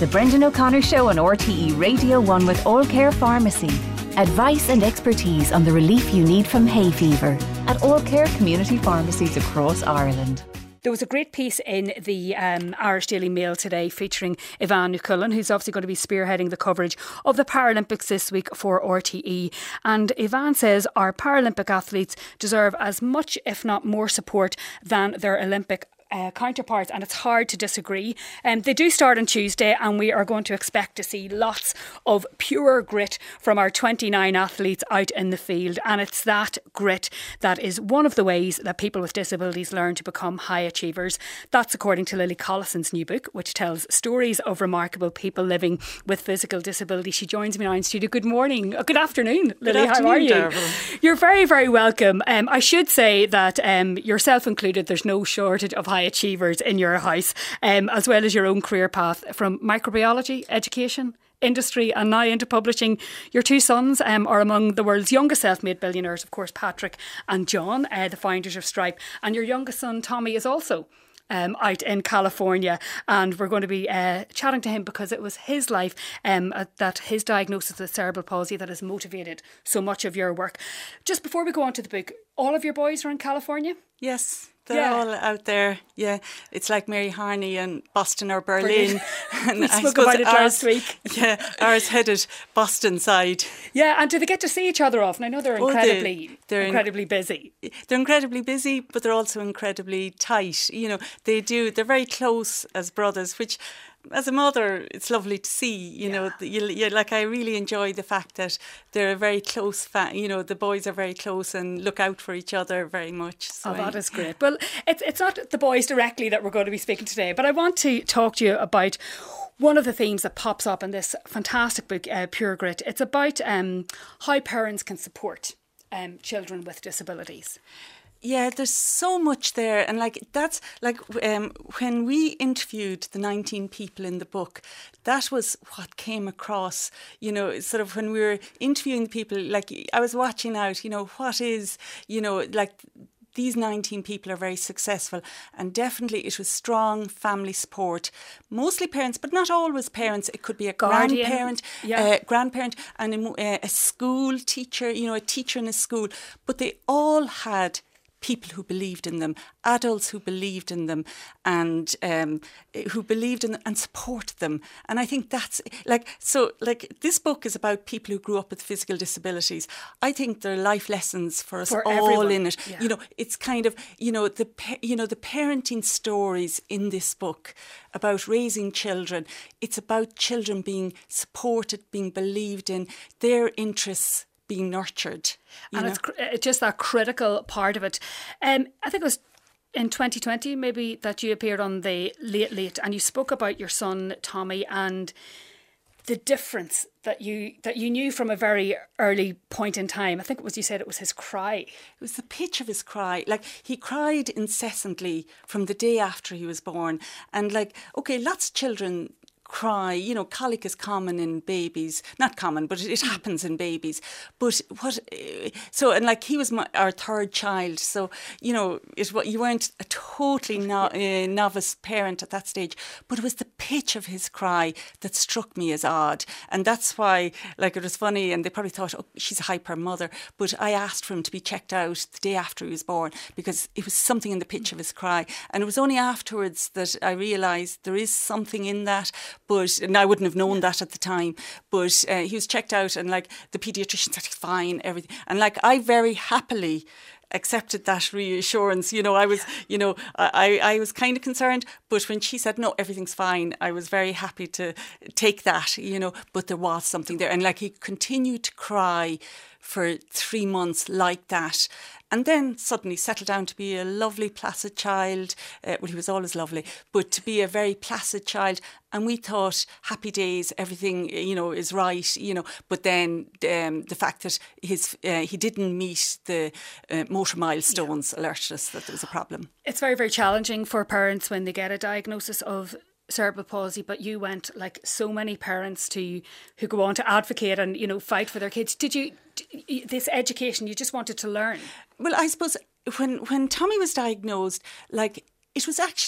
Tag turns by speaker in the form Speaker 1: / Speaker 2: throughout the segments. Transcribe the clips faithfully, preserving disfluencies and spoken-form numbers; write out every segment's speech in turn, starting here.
Speaker 1: The Brendan O'Connor Show on R T E Radio one with All Care Pharmacy. Advice and expertise on the relief you need from hay fever at All Care community pharmacies across Ireland.
Speaker 2: There was a great piece in the um, Irish Daily Mail today featuring Ivan Nukulin, who's obviously going to be spearheading the coverage of the Paralympics this week for R T E. And Ivan says our Paralympic athletes deserve as much, if not more, support than their Olympic Uh, counterparts, and it's hard to disagree. Um, they do start on Tuesday, and we are going to expect to see lots of pure grit from our twenty-nine athletes out in the field, and it's that grit that is one of the ways that people with disabilities learn to become high achievers. That's according to Lily Collison's new book, which tells stories of remarkable people living with physical disability. She joins me now in studio. Good morning, oh, good afternoon, Lily.
Speaker 3: Good afternoon,
Speaker 2: how are you?
Speaker 3: Darryl.
Speaker 2: You're very, very welcome. Um, I should say that um, yourself included, there's no shortage of high achievers in your house, um, as well as your own career path from microbiology, education, industry and now into publishing. Your two sons um, are among the world's youngest self-made billionaires, of course, Patrick and John, uh, the founders of Stripe. And your youngest son, Tommy, is also Um, out in California, and we're going to be uh, chatting to him because it was his life um, uh, that his diagnosis with cerebral palsy that has motivated so much of your work. Just before we go on to the book, all of your boys are in California?
Speaker 3: Yes, they're
Speaker 2: Yeah.
Speaker 3: all out there. Yeah, it's like Mary Harney and Boston or Berlin.
Speaker 2: And we spoke about it last week.
Speaker 3: Yeah, ours headed Boston side.
Speaker 2: Yeah, and do they get to see each other often? I know they're
Speaker 3: Oh, they-
Speaker 2: incredibly,
Speaker 3: they're in-
Speaker 2: incredibly busy.
Speaker 3: They're incredibly busy, but they're also incredibly tight. You know, they do. They're very close as brothers, which, as a mother, it's lovely to see. You know, you, you, like I really enjoy the fact that they're a very close. Fa- you know, the boys are very close and look out for each other very much. So
Speaker 2: Oh, that is great. Well, it's it's not the boys directly that we're going to be speaking today, but I want to talk to you about one of the themes that pops up in this fantastic book, uh, Pure Grit. It's about um, how parents can support um, children with disabilities.
Speaker 3: Yeah, there's so much there. And like that's like um, when we interviewed the nineteen people in the book, that was what came across, you know, sort of when we were interviewing the people, like I was watching out, you know, what is, you know, like these nineteen people are very successful, and definitely it was strong family support. Mostly parents, but not always parents. It could be a
Speaker 2: Guardian,
Speaker 3: grandparent,
Speaker 2: yeah.
Speaker 3: uh, grandparent and a, a school teacher, you know, a teacher in a school. But they all had people who believed in them, adults who believed in them and um, who believed in them and supported them. And I think that's like, so like this book is about people who grew up with physical disabilities. I think there are life lessons for us
Speaker 2: For
Speaker 3: all
Speaker 2: everyone.
Speaker 3: in it.
Speaker 2: Yeah.
Speaker 3: You know, it's kind of, you know, the, pa- you know, the parenting stories in this book about raising children. It's about children being supported, being believed in, their interests being nurtured. You
Speaker 2: And
Speaker 3: know?
Speaker 2: it's, cr- it's just that critical part of it. Um, I think it was in twenty twenty maybe that you appeared on the Late Late and you spoke about your son Tommy and the difference that you that you knew from a very early point in time. I think it was, you said it was his cry.
Speaker 3: It was the pitch of his cry. Like, he cried incessantly from the day after he was born. And like, okay, lots of children cry, you know, colic is common in babies, not common, but it happens in babies. But what, so, and like he was my, our third child, so, you know, it, you weren't a totally no, uh, novice parent at that stage, but it was the pitch of his cry that struck me as odd. And that's why, like, it was funny, and they probably thought, oh, she's a hyper mother, but I asked for him to be checked out the day after he was born because it was something in the pitch of his cry. And it was only afterwards that I realised there is something in that. But, and I wouldn't have known that at the time, but uh, he was checked out and like the paediatrician said he's fine, everything. And like I very happily accepted that reassurance. You know, I was, you know, I, I was kind of concerned, but when she said, no, everything's fine, I was very happy to take that, you know, but there was something there. And like he continued to cry for three months like that. And then suddenly settled down to be a lovely, placid child. Uh, well, he was always lovely, but to be a very placid child. And we thought, happy days, everything, you know, is right, you know. But then um, the fact that his uh, he didn't meet the uh, motor milestones yeah. alerted us that there was a problem.
Speaker 2: It's very, very challenging for parents when they get a diagnosis of cerebral palsy, but you went, like so many parents, to who go on to advocate and, you know, fight for their kids. Did you, this education, you just wanted to learn?
Speaker 3: Well, I suppose when when Tommy was diagnosed, like, it was actually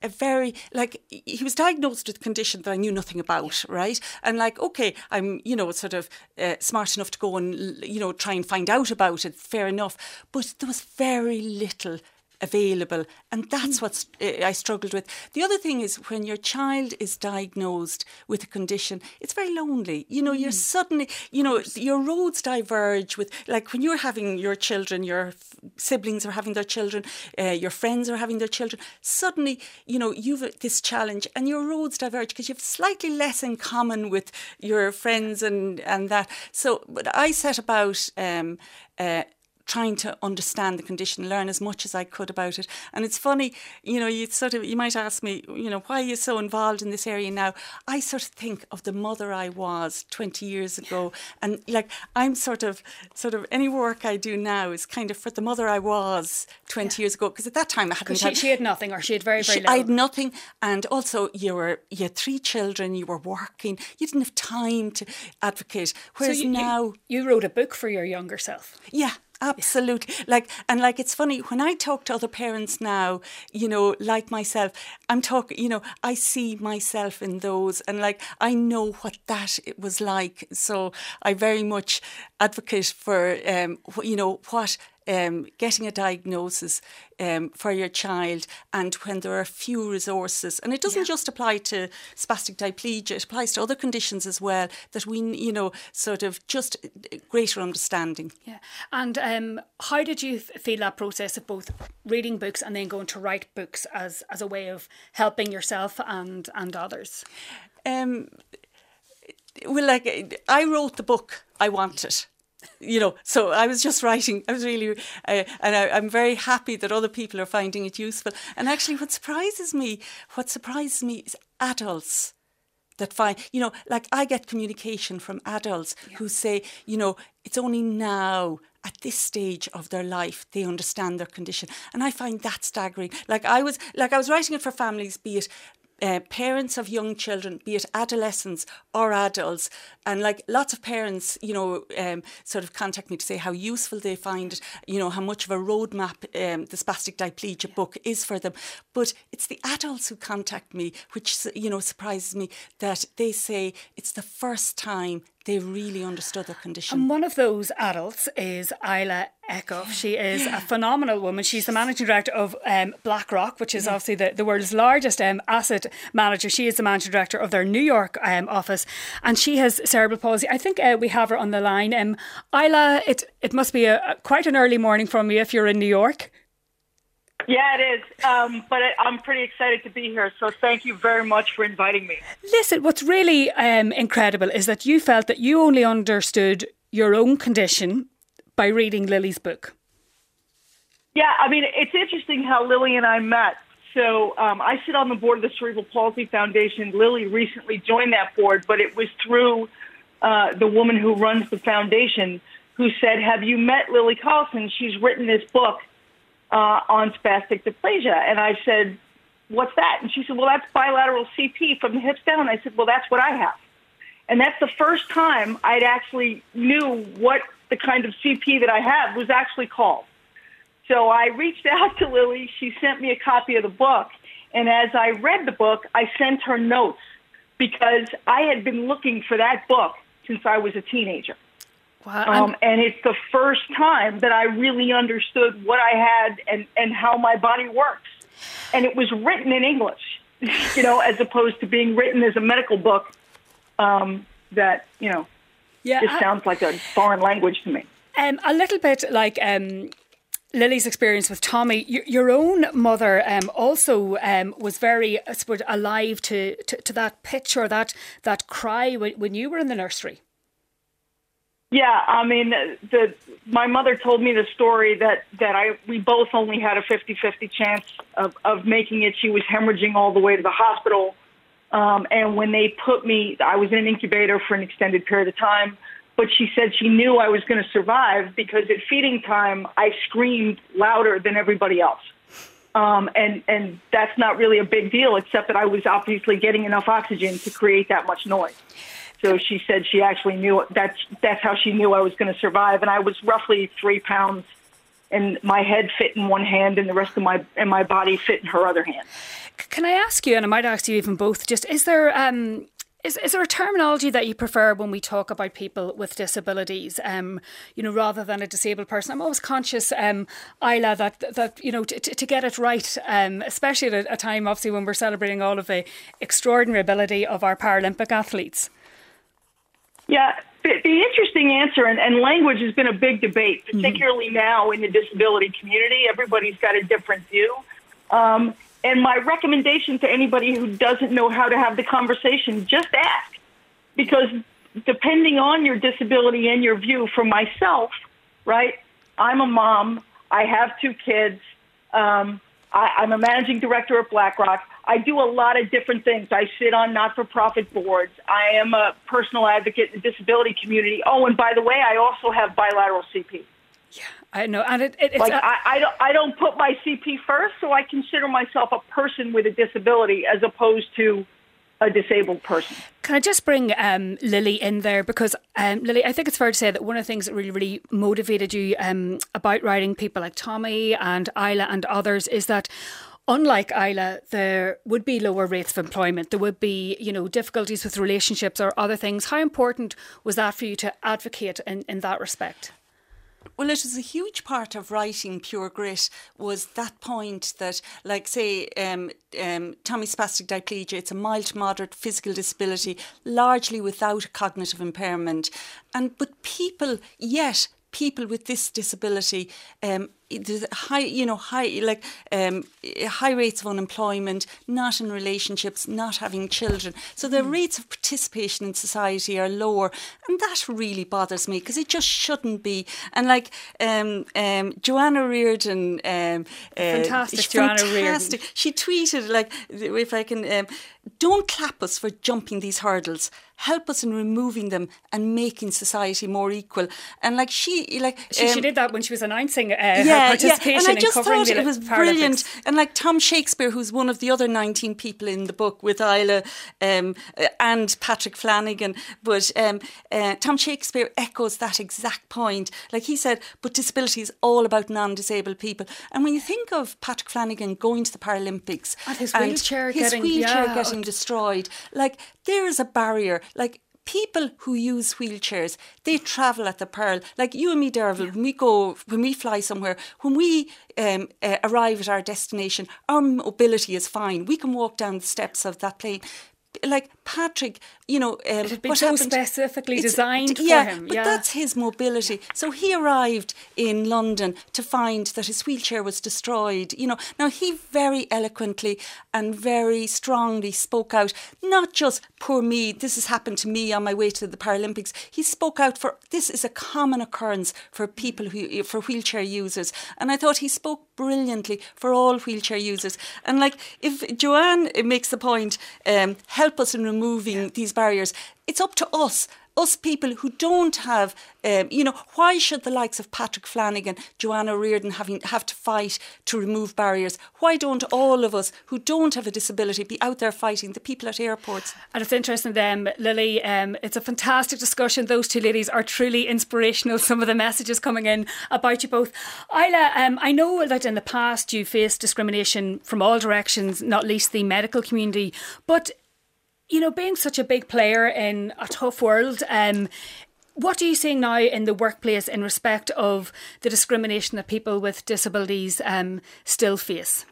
Speaker 3: a very, like, he was diagnosed with a condition that I knew nothing about, right? And like, okay, I'm, you know, sort of uh, smart enough to go and, you know, try and find out about it, fair enough. But there was very little available, and that's what uh, I struggled with. The other thing is, when your child is diagnosed with a condition, it's very lonely. You know, you're suddenly, you know, your roads diverge with, like, when you're having your children, your f- siblings are having their children, uh, your friends are having their children. Suddenly, you know, you've this challenge, and your roads diverge because you have slightly less in common with your friends and and that. So, but I set about. Um, uh, trying to understand the condition, learn as much as I could about it. And it's funny, you know, you sort of, you might ask me, you know, why are you so involved in this area now? I sort of think of the mother I was twenty years ago. And like, I'm sort of, sort of, any work I do now is kind of for the mother I was twenty yeah. years ago. Because at that time I hadn't
Speaker 2: she,
Speaker 3: had...
Speaker 2: she had nothing, or she had very, very
Speaker 3: she,
Speaker 2: little.
Speaker 3: I had nothing. And also, you were, you had three children, you were working, you didn't have time to advocate. Whereas
Speaker 2: so you,
Speaker 3: now...
Speaker 2: You, you wrote a book for your younger self.
Speaker 3: Yeah. Absolutely. Like, and like, it's funny, when I talk to other parents now, you know, like myself, I'm talking, you know, I see myself in those, and like, I know what that was like. So I very much advocate for, um, you know, what um, getting a diagnosis um, for your child, and when there are few resources, and it doesn't yeah. just apply to spastic diplegia, it applies to other conditions as well, that we, you know, sort of just greater understanding.
Speaker 2: Yeah. And um, how did you feel that process of both reading books and then going to write books as, as a way of helping yourself and, and others? Um,
Speaker 3: well, like, I wrote the book I wanted. You know, so I was just writing. I was really, uh, and I, I'm very happy that other people are finding it useful. And actually, what surprises me, what surprises me is adults that find, you know, like, I get communication from adults yeah. who say, you know, it's only now at this stage of their life they understand their condition, and I find that staggering. Like, I was, like, I was writing it for families, be it Uh, parents of young children, be it adolescents or adults, and like, lots of parents, you know, um, sort of contact me to say how useful they find it, you know, how much of a roadmap um, the spastic diplegia yeah. book is for them. But it's the adults who contact me, which, you know, surprises me, that they say it's the first time they really understood their condition.
Speaker 2: And one of those adults is Isla Eckhoff. She is yeah. a phenomenal woman. She's the managing director of um, BlackRock, which is yeah. obviously the, the world's largest um, asset manager. She is the managing director of their New York um, office, and she has cerebral palsy. I think uh, we have her on the line. Um, Isla, it, it must be a, a, quite an early morning from you if you're in New York.
Speaker 4: Yeah, it is. Um, but I'm pretty excited to be here. So thank you very much for inviting me.
Speaker 2: Listen, what's really um, incredible is that you felt that you only understood your own condition by reading Lily's book.
Speaker 4: Yeah, I mean, it's interesting how Lily and I met. So um, I sit on the board of the Cerebral Palsy Foundation. Lily recently joined that board, but it was through uh, the woman who runs the foundation who said, have you met Lily Carlson? She's written this book Uh, on spastic diplegia. And I said, what's that? And she said, well, that's bilateral C P from the hips down. And I said, well, that's what I have. And that's the first time I'd actually knew what the kind of C P that I have was actually called. So I reached out to Lily. She sent me a copy of the book. And as I read the book, I sent her notes because I had been looking for that book since I was a teenager. Wow. Um, and it's the first time that I really understood what I had and, and how my body works. And it was written in English, you know, as opposed to being written as a medical book um, that, you know, yeah, just I, sounds like a foreign language to me.
Speaker 2: Um, a little bit like um, Lily's experience with Tommy. Your, your own mother um, also um, was very I suppose, alive to, to, to that pitch or that, that cry when, when you were in the nursery.
Speaker 4: Yeah, I mean, the my mother told me the story that, that I we both only had a fifty-fifty chance of, of making it. She was hemorrhaging all the way to the hospital. Um, and when they put me, I was in an incubator for an extended period of time. But she said she knew I was going to survive because at feeding time, I screamed louder than everybody else. Um, and, and that's not really a big deal, except that I was obviously getting enough oxygen to create that much noise. So she said she actually knew that's that's how she knew I was going to survive. And I was roughly three pounds, and my head fit in one hand, and the rest of my and my body fit in her other hand.
Speaker 2: Can I ask you, and I might ask you even both, just is there um, is is there a terminology that you prefer when we talk about people with disabilities, um, you know, rather than a disabled person? I'm always conscious, um, Isla, that that you know, t- t- to get it right, um, especially at a, a time, obviously, when we're celebrating all of the extraordinary ability of our Paralympic athletes.
Speaker 4: Yeah, the, the interesting answer, and, and language has been a big debate, particularly mm-hmm. now in the disability community. Everybody's got a different view. Um, and my recommendation to anybody who doesn't know how to have the conversation, just ask. Because depending on your disability and your view, for myself, right, I'm a mom, I have two kids, um, I, I'm a managing director at BlackRock. I do a lot of different things. I sit on not-for-profit boards. I am a personal advocate in the disability community. Oh, and by the way, I also have bilateral C P.
Speaker 2: Yeah, I know. And it, it, it's
Speaker 4: like
Speaker 2: a-
Speaker 4: I, I, don't, I don't put my C P first, so I consider myself a person with a disability as opposed to a disabled person.
Speaker 2: Can I just bring um, Lily in there? Because, um, Lily, I think it's fair to say that one of the things that really, really motivated you um, about writing people like Tommy and Isla and others is that unlike Isla, there would be lower rates of employment. There would be, you know, difficulties with relationships or other things. How important was that for you to advocate in, in that respect?
Speaker 3: Well, it was a huge part of writing Pure Grit was that point that, like, say, um, um, Tommy spastic diplegia, it's a mild to moderate physical disability, largely without a cognitive impairment. And but people, yet people with this disability, um, there's high, you know, high like um, high rates of unemployment, not in relationships, not having children. So the mm. rates of participation in society are lower, and that really bothers me because it just shouldn't be. And like um, um, Joanna Reardon, um,
Speaker 2: fantastic,
Speaker 3: uh,
Speaker 2: Joanna
Speaker 3: fantastic.
Speaker 2: Reardon.
Speaker 3: She tweeted like, if I can, um, don't clap us for jumping these hurdles. Help us in removing them and making society more equal. And like she, like
Speaker 2: she,
Speaker 3: um,
Speaker 2: she did that when she was announcing uh,
Speaker 3: yeah,
Speaker 2: her participation
Speaker 3: yeah. And I just
Speaker 2: in covering
Speaker 3: thought
Speaker 2: the
Speaker 3: it was
Speaker 2: Paralympics.
Speaker 3: Brilliant. And like Tom Shakespeare, who's one of the other nineteen people in the book with Isla um, and Patrick Flanagan, but um, uh, Tom Shakespeare echoes that exact point. Like he said, but disability is all about non-disabled people. And when you think of Patrick Flanagan going to the Paralympics
Speaker 2: and his
Speaker 3: and
Speaker 2: wheelchair
Speaker 3: his
Speaker 2: getting,
Speaker 3: wheelchair
Speaker 2: yeah.
Speaker 3: getting destroyed, like there is a barrier. Like people who use wheelchairs, they travel at the peril. Like you and me, Derval, yeah. when we go, when we fly somewhere, when we um, uh, arrive at our destination, our mobility is fine. We can walk down the steps of that plane. Like Patrick, you know, um,
Speaker 2: it had been
Speaker 3: what
Speaker 2: so
Speaker 3: happened,
Speaker 2: specifically designed
Speaker 3: yeah,
Speaker 2: for him.
Speaker 3: But
Speaker 2: yeah,
Speaker 3: that's his mobility. So he arrived in London to find that his wheelchair was destroyed. You know, now he very eloquently and very strongly spoke out. Not just poor me. This has happened to me on my way to the Paralympics. He spoke out for this is a common occurrence for people who for wheelchair users, and I thought he spoke brilliantly for all wheelchair users. And like if Joanne makes the point, um, help us in removing yeah. these barriers. It's up to us, us people who don't have, um, you know, why should the likes of Patrick Flanagan, Joanna Reardon having have to fight to remove barriers? Why don't all of us who don't have a disability be out there fighting, the people at airports?
Speaker 2: And it's interesting, um, Lily, um, it's a fantastic discussion. Those two ladies are truly inspirational. Some of the messages coming in about you both. Isla, um, I know that in the past you faced discrimination from all directions, not least the medical community, but you know, being such a big player in a tough world, um, what are you seeing now in the workplace in respect of the discrimination that people with disabilities um, still face?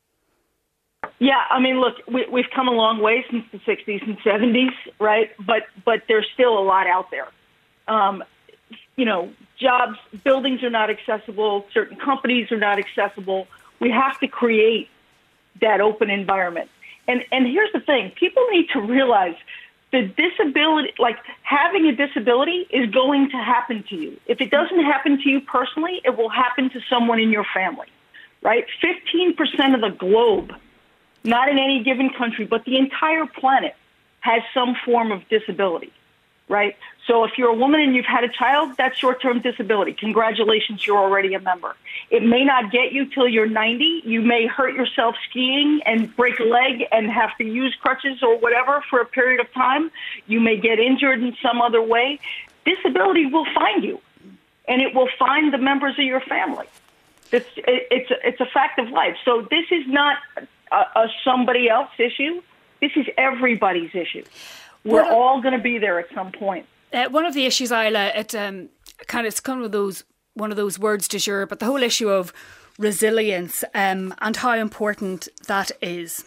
Speaker 4: Yeah, I mean, look, we, we've come a long way since the sixties and seventies, right? But but there's still a lot out there. Um, you know, jobs, buildings are not accessible. Certain companies are not accessible. We have to create that open environment. And and here's the thing, people need to realize the disability, like having a disability is going to happen to you. If it doesn't happen to you personally, it will happen to someone in your family, right? fifteen percent of the globe, not in any given country, but the entire planet has some form of disability, right? So if you're a woman and you've had a child, that's short-term disability. Congratulations, you're already a member. It may not get you till you're ninety. You may hurt yourself skiing and break a leg and have to use crutches or whatever for a period of time. You may get injured in some other way. Disability will find you, and it will find the members of your family. It's, it's, it's a fact of life. So this is not a, a somebody else issue. This is everybody's issue. We're
Speaker 2: What,
Speaker 4: all going to be there at some point.
Speaker 2: Uh, one of the issues, Isla, it um, kind of it's kind of those one of those words du jour, but the whole issue of resilience um, and how important that is.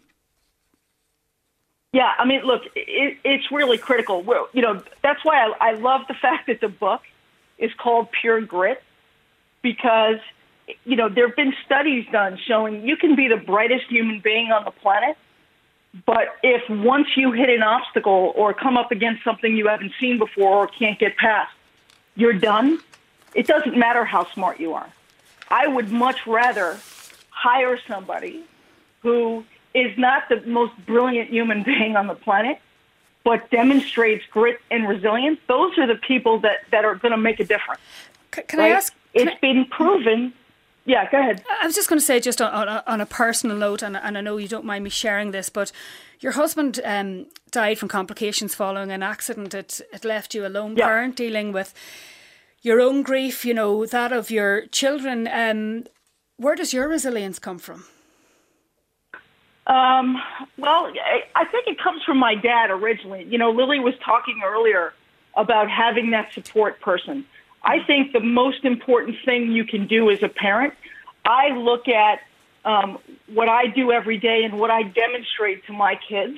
Speaker 4: Yeah, I mean, look, it, it's really critical. Well, you know, that's why I, I love the fact that the book is called Pure Grit, because, you know, there have been studies done showing you can be the brightest human being on the planet, but if once you hit an obstacle or come up against something you haven't seen before or can't get past, you're done. It doesn't matter how smart you are. I would much rather hire somebody who is not the most brilliant human being on the planet, but demonstrates grit and resilience. Those are the people that, that are going to make a difference.
Speaker 2: C- can
Speaker 4: right?
Speaker 2: I ask?
Speaker 4: It's
Speaker 2: can I,
Speaker 4: been proven. Yeah, go ahead.
Speaker 2: I was just going to say, just on, on, on a personal note, and, and I know you don't mind me sharing this, but your husband um, died from complications following an accident. It, it left you a lone
Speaker 4: yeah.
Speaker 2: parent dealing with your own grief, you know, that of your children. Um, where does your resilience come from?
Speaker 4: Um, well, I think it comes from my dad originally. You know, Lily was talking earlier about having that support person. I think the most important thing you can do as a parent, I look at um, what I do every day and what I demonstrate to my kids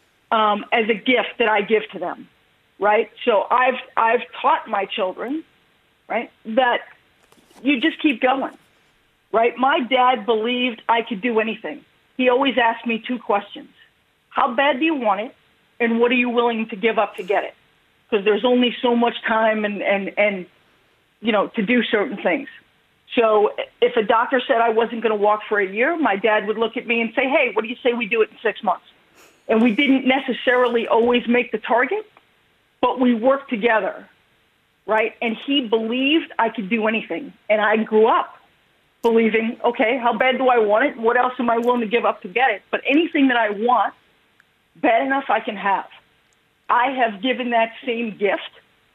Speaker 4: um, as a gift that I give to them, right? So I've I've taught my children, right, that you just keep going, right? My dad believed I could do anything. He always asked me two questions. How bad do you want it? And what are you willing to give up to get it? Because there's only so much time and, and, and, you know, to do certain things. So if a doctor said I wasn't going to walk for a year, my dad would look at me and say, hey, what do you say we do it in six months? And we didn't necessarily always make the target, but we worked together, right? And he believed I could do anything. And I grew up believing, okay, how bad do I want it? What else am I willing to give up to get it? But anything that I want, bad enough I can have. I have given that same gift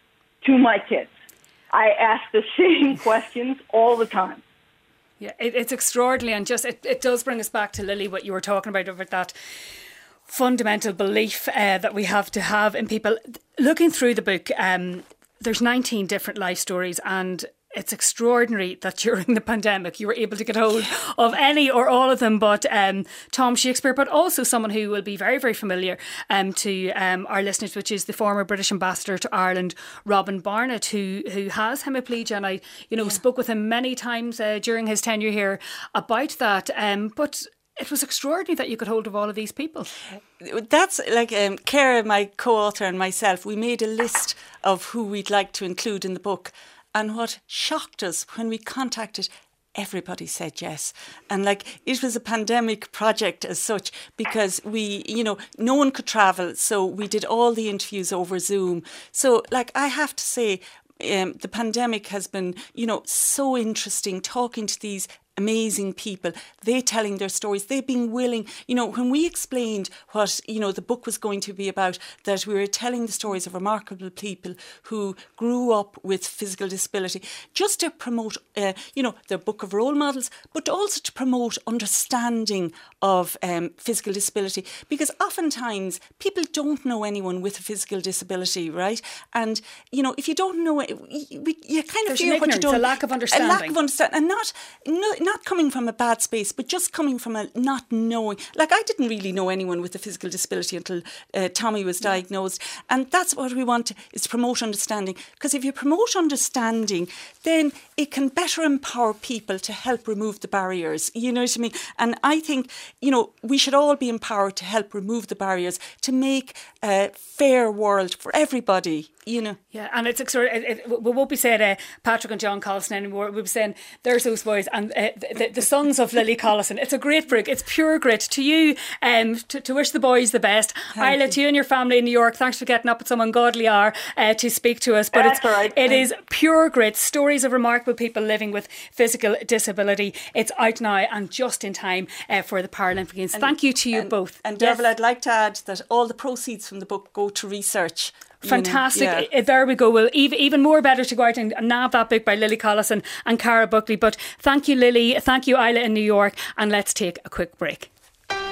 Speaker 4: to my kids. I ask the same questions all the time.
Speaker 2: Yeah, it, it's extraordinary, and just it, it does bring us back to, Lily, what you were talking about, over that fundamental belief uh, that we have to have in people. Looking through the book, um, there's nineteen different life stories, and it's extraordinary that during the pandemic you were able to get hold of any or all of them but um, Tom Shakespeare, but also someone who will be very, very familiar um, to um, our listeners, which is the former British ambassador to Ireland, Robin Barnett, who who has hemiplegia. And I, you know, yeah. spoke with him many times uh, during his tenure here about that. Um, but it was extraordinary that you could hold of all of these people.
Speaker 3: That's like um, Cara, my co-author, and myself, we made a list of who we'd like to include in the book. And what shocked us when we contacted, everybody said yes. And like, it was a pandemic project as such, because we, you know, no one could travel. So we did all the interviews over Zoom. So like, I have to say, um, the pandemic has been, you know, so interesting talking to these amazing people, they telling their stories, they being willing, you know, when we explained what, you know, the book was going to be about, that we were telling the stories of remarkable people who grew up with physical disability, just to promote, uh, you know, the book of role models, but also to promote understanding of um, physical disability, because oftentimes people don't know anyone with a physical disability, right? And, you know, if you don't know it, you, you kind of
Speaker 2: There's
Speaker 3: feel what you don't...
Speaker 2: a lack of understanding.
Speaker 3: A lack of understanding, and not... not not coming from a bad space, but just coming from a not knowing. Like, I didn't really know anyone with a physical disability until uh, Tommy was diagnosed. And that's what we want to, is to promote understanding. Because if you promote understanding, then it can better empower people to help remove the barriers. You know what I mean? And I think, you know, we should all be empowered to help remove the barriers, to make a fair world for everybody. You know.
Speaker 2: Yeah, and it's extraordinary. It, it, we won't be saying uh, Patrick and John Collison anymore. We'll be saying there's those boys and uh, the, the sons of Lily Collison. It's a great book. It's pure grit. To you, um, to, to wish the boys the best. Isla, you. to you and your family in New York, thanks for getting up at some ungodly hour uh, to speak to us. But
Speaker 4: That's
Speaker 2: it's,
Speaker 4: all right.
Speaker 2: it is pure grit. Stories of remarkable people living with physical disability. It's out now and just in time uh, for the Paralympic Games.
Speaker 3: And,
Speaker 2: Thank you to you
Speaker 3: and,
Speaker 2: both.
Speaker 3: And Derval, yes. I'd like to add that all the proceeds from the book go to research.
Speaker 2: Fantastic.
Speaker 3: You know, yeah.
Speaker 2: There we go. Well, even, even more better to go out and nab that book by Lily Collison and Cara Buckley. But thank you, Lily. Thank you, Isla in New York. And let's take a quick break.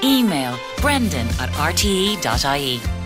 Speaker 5: Email brendan at r t e dot i e.